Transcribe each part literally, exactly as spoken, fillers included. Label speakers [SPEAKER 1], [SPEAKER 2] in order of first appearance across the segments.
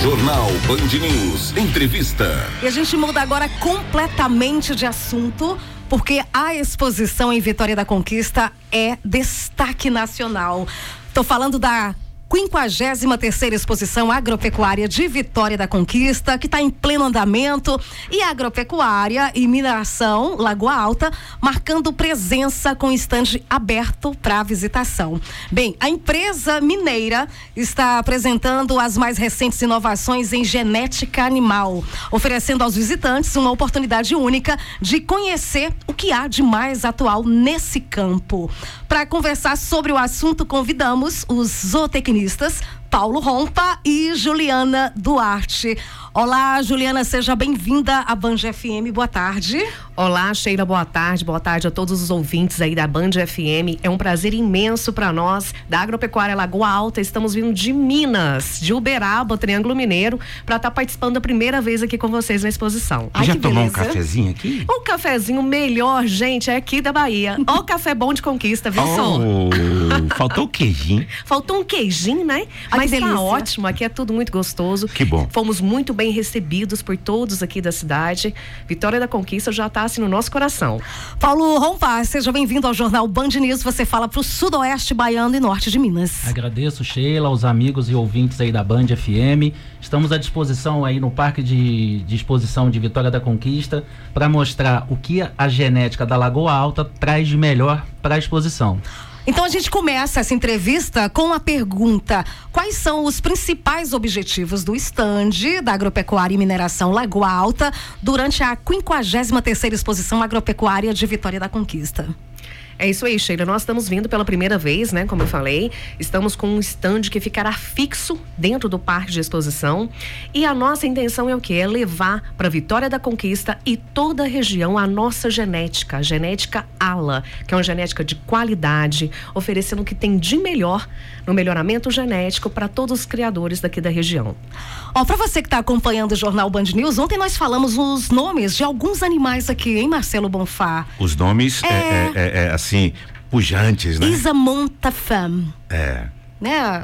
[SPEAKER 1] Jornal Band News Entrevista.
[SPEAKER 2] E a gente muda agora completamente de assunto, porque a exposição em Vitória da Conquista é destaque nacional. Tô falando da quinquagésima terceira Exposição Agropecuária de Vitória da Conquista, que está em pleno andamento, e agropecuária e mineração Lagoa Alta, marcando presença com estande aberto para visitação. Bem, a empresa mineira está apresentando as mais recentes inovações em genética animal, oferecendo aos visitantes uma oportunidade única de conhecer o que há de mais atual nesse campo. Para conversar sobre o assunto, convidamos os zootecnistas Paulo Rompa e Juliana Duarte. Olá, Juliana, seja bem-vinda à Band F M, boa tarde.
[SPEAKER 3] Olá, Sheila, boa tarde, boa tarde a todos os ouvintes aí da Band F M. É um prazer imenso para nós, da Agropecuária Lagoa Alta. Estamos vindo de Minas, de Uberaba, Triângulo Mineiro, para estar tá participando da primeira vez aqui com vocês na exposição.
[SPEAKER 4] Ai, já tomou um cafezinho aqui?
[SPEAKER 3] Um cafezinho melhor, gente, é aqui da Bahia. Ó o café bom de Conquista, viu, só?
[SPEAKER 4] Oh, faltou o queijinho.
[SPEAKER 3] Faltou um queijinho, né?
[SPEAKER 2] Ai,
[SPEAKER 3] mas tá ótimo, aqui é tudo muito gostoso.
[SPEAKER 4] Que bom.
[SPEAKER 3] Fomos muito bem recebidos por todos aqui da cidade. Vitória da Conquista já está assim no nosso coração.
[SPEAKER 2] Paulo Rompa, seja bem-vindo ao Jornal Band News. Você fala para o sudoeste baiano e norte de Minas.
[SPEAKER 5] Agradeço, Sheila, aos amigos e ouvintes aí da Band F M. Estamos à disposição aí no Parque de, de Exposição de Vitória da Conquista para mostrar o que a genética da Lagoa Alta traz de melhor para a exposição.
[SPEAKER 2] Então a gente começa essa entrevista com a pergunta: quais são os principais objetivos do estande da Agropecuária e Mineração Lagoa Alta durante a quinquagésima terceira Exposição Agropecuária de Vitória da Conquista?
[SPEAKER 3] É isso aí, Sheila. Nós estamos vindo pela primeira vez, né? Como eu falei, estamos com um stand que ficará fixo dentro do parque de exposição. E a nossa intenção é o quê? É levar para Vitória da Conquista e toda a região a nossa genética, a genética ALA, que é uma genética de qualidade, oferecendo o que tem de melhor no melhoramento genético para todos os criadores daqui da região.
[SPEAKER 2] Ó, para você que está acompanhando o Jornal Band News, ontem nós falamos os nomes de alguns animais aqui, hein, Marcelo Bonfá?
[SPEAKER 4] Os nomes é, é, é, é, é assim, pujantes, né?
[SPEAKER 2] Isa Montafam.
[SPEAKER 4] É.
[SPEAKER 2] Né?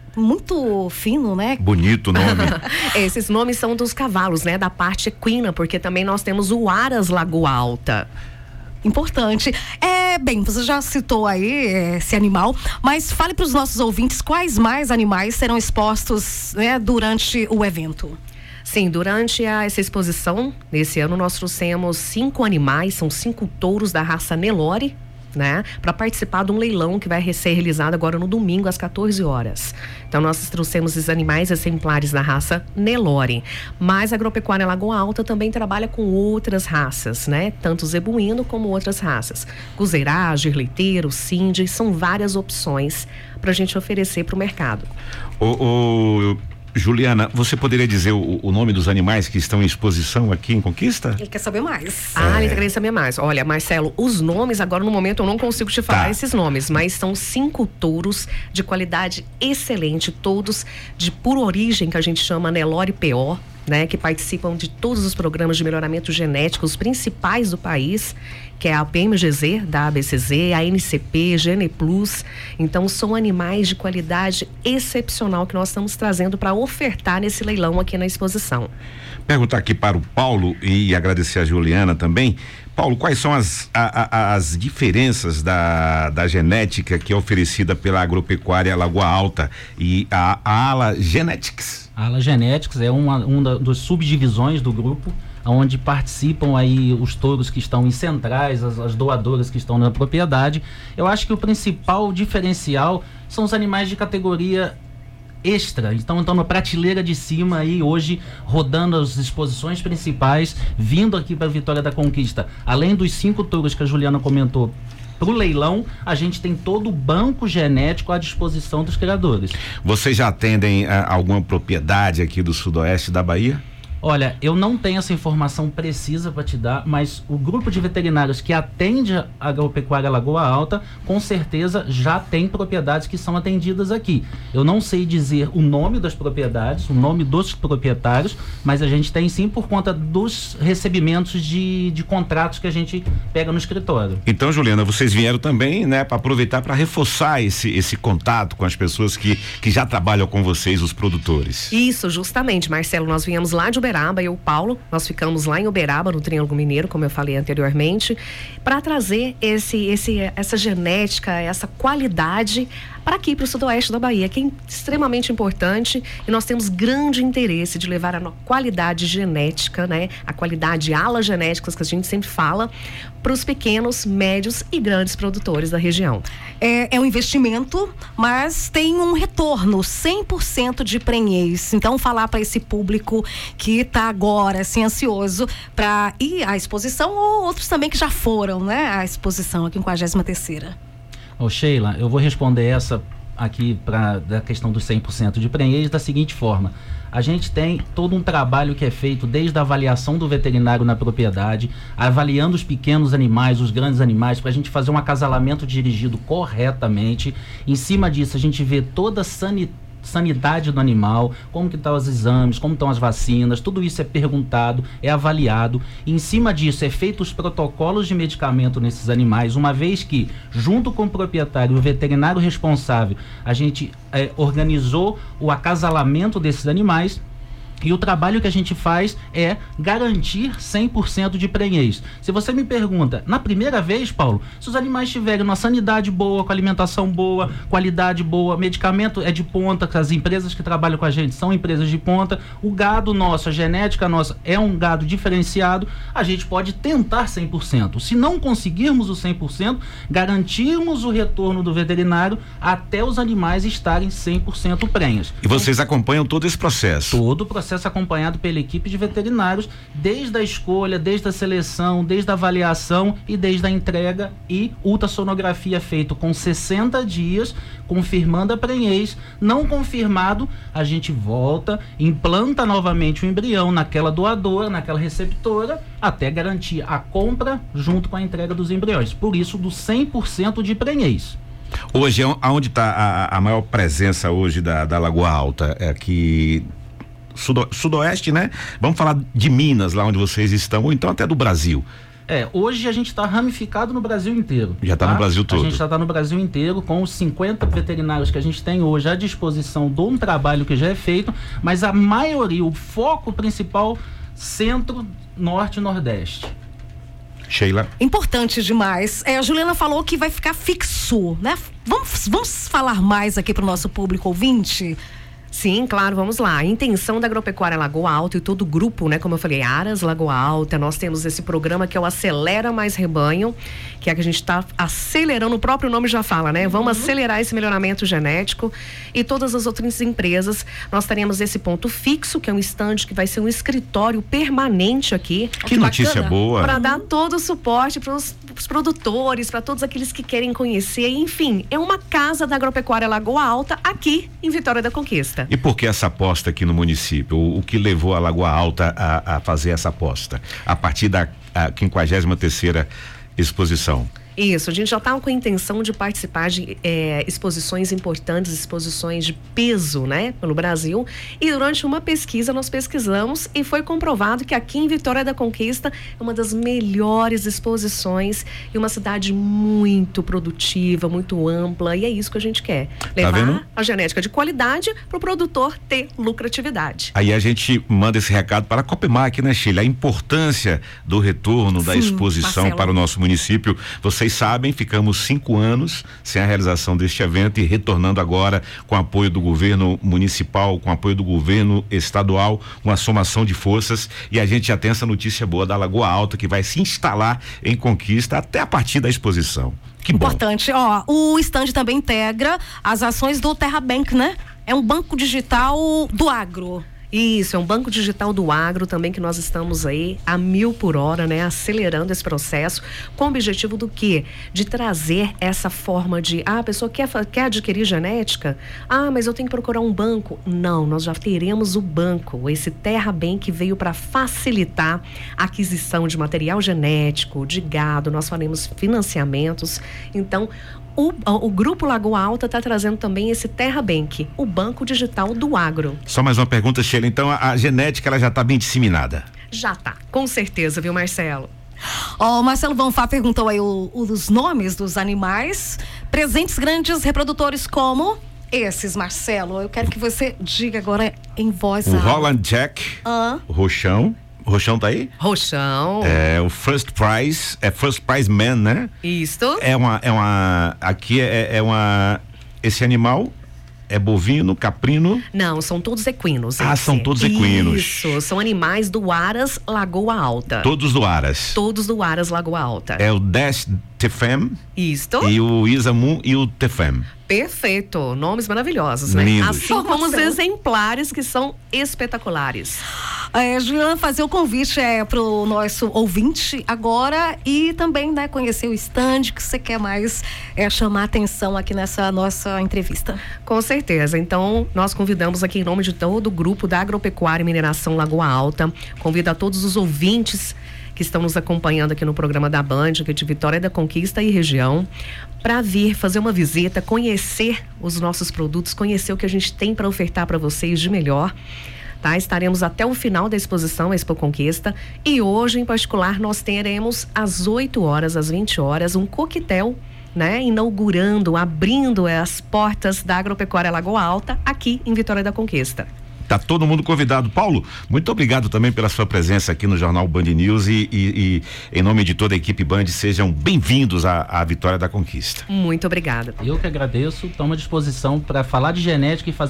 [SPEAKER 2] Muito fino, né?
[SPEAKER 4] Bonito o nome.
[SPEAKER 3] Esses nomes são dos cavalos, né? Da parte equina, porque também nós temos o Aras Lagoa Alta.
[SPEAKER 2] Importante. É, bem, você já citou aí esse animal, mas fale para os nossos ouvintes quais mais animais serão expostos, né, durante o evento.
[SPEAKER 3] Sim, durante a, essa exposição, nesse ano nós trouxemos cinco animais, são cinco touros da raça Nelore, né, para participar de um leilão que vai ser realizado agora no domingo às quatorze horas. Então nós trouxemos esses animais exemplares da raça Nelore, mas a Agropecuária Lagoa Alta também trabalha com outras raças, né, tanto zebuíno como outras raças, Cuseirage, leiteiro, Cindy, são várias opções para a gente oferecer para o mercado.
[SPEAKER 4] O, o Juliana, você poderia dizer o, o nome dos animais que estão em exposição aqui em Conquista?
[SPEAKER 2] Ele quer saber mais.
[SPEAKER 3] Ah,
[SPEAKER 4] É.
[SPEAKER 3] ele quer saber mais. Olha, Marcelo, os nomes, agora no momento eu não consigo te falar
[SPEAKER 4] Tá.
[SPEAKER 3] esses nomes, mas são cinco touros de qualidade excelente, todos de pura origem, que a gente chama Nelore P O, né, que participam de todos os programas de melhoramento genético, os principais do país, que é a P M G Z, da A B C Z, a N C P, Gene Plus. Então são animais de qualidade excepcional que nós estamos trazendo para ofertar nesse leilão aqui na exposição.
[SPEAKER 4] Perguntar aqui para o Paulo e agradecer a Juliana também. Paulo, quais são as, a, a, as diferenças da, da genética que é oferecida pela Agropecuária Lagoa Alta e a, a Ala Genetics?
[SPEAKER 5] A Ala Genetics é uma, uma das subdivisões do grupo, onde participam aí os touros que estão em centrais, as, as doadoras que estão na propriedade. Eu acho que o principal diferencial são os animais de categoria extra, então estão na prateleira de cima aí hoje, rodando as exposições principais, vindo aqui para Vitória da Conquista. Além dos cinco touros que a Juliana comentou para o leilão, a gente tem todo o banco genético à disposição dos criadores.
[SPEAKER 4] Vocês já atendem a, alguma propriedade aqui do sudoeste da Bahia?
[SPEAKER 5] Olha, eu não tenho essa informação precisa para te dar, mas o grupo de veterinários que atende a Agropecuária Lagoa Alta, com certeza já tem propriedades que são atendidas aqui. Eu não sei dizer o nome das propriedades, o nome dos proprietários, mas a gente tem sim por conta dos recebimentos de, de contratos que a gente pega no escritório.
[SPEAKER 4] Então, Juliana, vocês vieram também, né, para aproveitar para reforçar esse, esse contato com as pessoas que, que já trabalham com vocês, os produtores.
[SPEAKER 3] Isso, justamente, Marcelo, nós viemos lá de Uberaba, eu e o Paulo, nós ficamos lá em Uberaba, no Triângulo Mineiro, como eu falei anteriormente, para trazer esse, esse, essa genética, essa qualidade para aqui, para o sudoeste da Bahia, que é extremamente importante, e nós temos grande interesse de levar a qualidade genética, né, a qualidade alas genéticas que a gente sempre fala, para os pequenos, médios e grandes produtores da região.
[SPEAKER 2] É, é um investimento, mas tem um retorno, cem por cento de prenhez. Então, falar para esse público que está agora, assim, ansioso para ir à exposição, ou outros também que já foram, né, à exposição, a quinquagésima terceira.
[SPEAKER 5] Ô Sheila, eu vou responder essa aqui pra, da questão dos cem por cento de prenhez da seguinte forma: a gente tem todo um trabalho que é feito desde a avaliação do veterinário na propriedade, avaliando os pequenos animais, os grandes animais, para a gente fazer um acasalamento dirigido corretamente. Em cima disso, a gente vê toda a sanidade sanidade do animal, como que estão os exames, como estão as vacinas, tudo isso é perguntado, é avaliado, e em cima disso é feito os protocolos de medicamento nesses animais, uma vez que, junto com o proprietário, o veterinário responsável, a gente é, organizou o acasalamento desses animais. E o trabalho que a gente faz é garantir cem por cento de prenhez. Se você me pergunta, na primeira vez, Paulo, se os animais tiverem uma sanidade boa, com alimentação boa, qualidade boa, medicamento é de ponta, que as empresas que trabalham com a gente são empresas de ponta, o gado nosso, a genética nossa é um gado diferenciado, a gente pode tentar cem por cento. Se não conseguirmos o cem por cento, garantirmos o retorno do veterinário até os animais estarem cem por cento prenhes.
[SPEAKER 4] E vocês acompanham todo esse processo?
[SPEAKER 5] Todo o processo acompanhado pela equipe de veterinários, desde a escolha, desde a seleção, desde a avaliação e desde a entrega, e ultrassonografia feito com sessenta dias, confirmando a prenhez. Não confirmado, a gente volta, implanta novamente o embrião naquela doadora, naquela receptora, até garantir a compra junto com a entrega dos embriões. Por isso, do cem por cento de prenhez.
[SPEAKER 4] Hoje, aonde está a, a maior presença hoje da, da Lagoa Alta? É aqui Sudo, sudoeste, né? Vamos falar de Minas, lá onde vocês estão, ou então até do Brasil.
[SPEAKER 5] É, hoje a gente está ramificado no Brasil inteiro.
[SPEAKER 4] Já está
[SPEAKER 5] tá?
[SPEAKER 4] no Brasil todo.
[SPEAKER 5] A gente já está no Brasil inteiro, com os cinquenta veterinários que a gente tem hoje à disposição de um trabalho que já é feito, mas a maioria, o foco principal, centro, norte e nordeste.
[SPEAKER 4] Sheila.
[SPEAKER 2] Importante demais. É, a Juliana falou que vai ficar fixo, né? Vamos, vamos falar mais aqui para o nosso público ouvinte?
[SPEAKER 3] Sim, claro, vamos lá. A intenção da Agropecuária Lagoa Alta e todo o grupo, né, como eu falei, Aras Lagoa Alta, nós temos esse programa que é o Acelera Mais Rebanho, que é que a gente está acelerando, o próprio nome já fala, né? Vamos uhum. acelerar esse melhoramento genético, e todas as outras empresas, nós teremos esse ponto fixo, que é um estande que vai ser um escritório permanente aqui.
[SPEAKER 4] Que, que notícia boa!
[SPEAKER 3] Para dar todo o suporte para os produtores, para todos aqueles que querem conhecer, enfim, é uma casa da Agropecuária Lagoa Alta aqui em Vitória da Conquista.
[SPEAKER 4] E por que essa aposta aqui no município? O, o que levou a Lagoa Alta a, a fazer essa aposta? A partir da quinquagésima terceira exposição.
[SPEAKER 3] Isso, a gente já estava com a intenção de participar de é, exposições importantes, exposições de peso, né, pelo Brasil, e durante uma pesquisa nós pesquisamos e foi comprovado que aqui em Vitória da Conquista é uma das melhores exposições e uma cidade muito produtiva, muito ampla, e é isso que a gente quer, levar tá a genética de qualidade para o produtor ter lucratividade.
[SPEAKER 4] Aí a gente manda esse recado para a Copemac, né, Sheila? A importância do retorno Sim, da exposição Marcelo. Para o nosso município. Você Vocês sabem, ficamos cinco anos sem a realização deste evento e retornando agora com apoio do governo municipal, com apoio do governo estadual, uma somação de forças, e a gente já tem essa notícia boa da Lagoa Alta, que vai se instalar em Conquista até a partir da exposição. Que bom.
[SPEAKER 2] Importante, ó, o stand também integra as ações do Terra Bank, né? É um banco digital do agro.
[SPEAKER 3] Isso, é um banco digital do agro também que nós estamos aí a mil por hora, né? Acelerando esse processo com o objetivo do quê? De trazer essa forma de, ah, a pessoa quer, quer adquirir genética? Ah, mas eu tenho que procurar um banco. Não, nós já teremos o banco, esse TerraBem que veio para facilitar a aquisição de material genético, de gado, nós faremos financiamentos. Então, O, o Grupo Lagoa Alta está trazendo também esse TerraBank, o banco digital do agro.
[SPEAKER 4] Só mais uma pergunta, Sheila. Então, a, a genética ela já está bem disseminada?
[SPEAKER 3] Já tá, com certeza, viu, Marcelo?
[SPEAKER 2] Ó, o Marcelo Bonfá perguntou aí o, o, os nomes dos animais. Presentes grandes reprodutores como esses, Marcelo. Eu quero que você diga agora em voz
[SPEAKER 4] O
[SPEAKER 2] alta.
[SPEAKER 4] Holland Jack,
[SPEAKER 2] Ah.
[SPEAKER 4] o Roxão. O Roxão tá aí?
[SPEAKER 3] Roxão.
[SPEAKER 4] É, o First Prize, é First Prize Man, né?
[SPEAKER 3] Isto.
[SPEAKER 4] É uma, é uma, aqui é, é uma, esse animal é bovino, caprino?
[SPEAKER 3] Não, são todos equinos.
[SPEAKER 4] Ah,
[SPEAKER 3] esse.
[SPEAKER 4] são todos equinos.
[SPEAKER 3] Isso, são animais do Aras Lagoa Alta.
[SPEAKER 4] Todos do Aras.
[SPEAKER 3] Todos do Aras Lagoa Alta.
[SPEAKER 4] É o Dash Tefem
[SPEAKER 3] Isto.
[SPEAKER 4] e o Isamu e o Tefem.
[SPEAKER 3] Perfeito, nomes maravilhosos, né?
[SPEAKER 4] Lindos.
[SPEAKER 3] Assim como os
[SPEAKER 2] Marcelo.
[SPEAKER 3] exemplares que são espetaculares.
[SPEAKER 2] É, Juliana, fazer o convite é pro nosso ouvinte agora e também, né, conhecer o stand que você quer mais é, chamar atenção aqui nessa nossa entrevista.
[SPEAKER 3] Com certeza. Então, nós convidamos aqui em nome de todo o grupo da Agropecuária e Mineração Lagoa Alta. Convido a todos os ouvintes que estão nos acompanhando aqui no programa da Band, aqui de Vitória da Conquista e região, para vir fazer uma visita, conhecer os nossos produtos, conhecer o que a gente tem para ofertar para vocês de melhor. Tá? Estaremos até o final da exposição Expo Conquista e hoje, em particular, nós teremos às oito horas, às vinte horas, um coquetel, né? Inaugurando, abrindo as portas da Agropecuária Lagoa Alta aqui em Vitória da Conquista.
[SPEAKER 4] Tá todo mundo convidado. Paulo, muito obrigado também pela sua presença aqui no Jornal Band News e, e, e em nome de toda a equipe Band, sejam bem-vindos à, à Vitória da Conquista.
[SPEAKER 3] Muito obrigada.
[SPEAKER 5] Eu que agradeço, tomo à disposição para falar de genética e fazer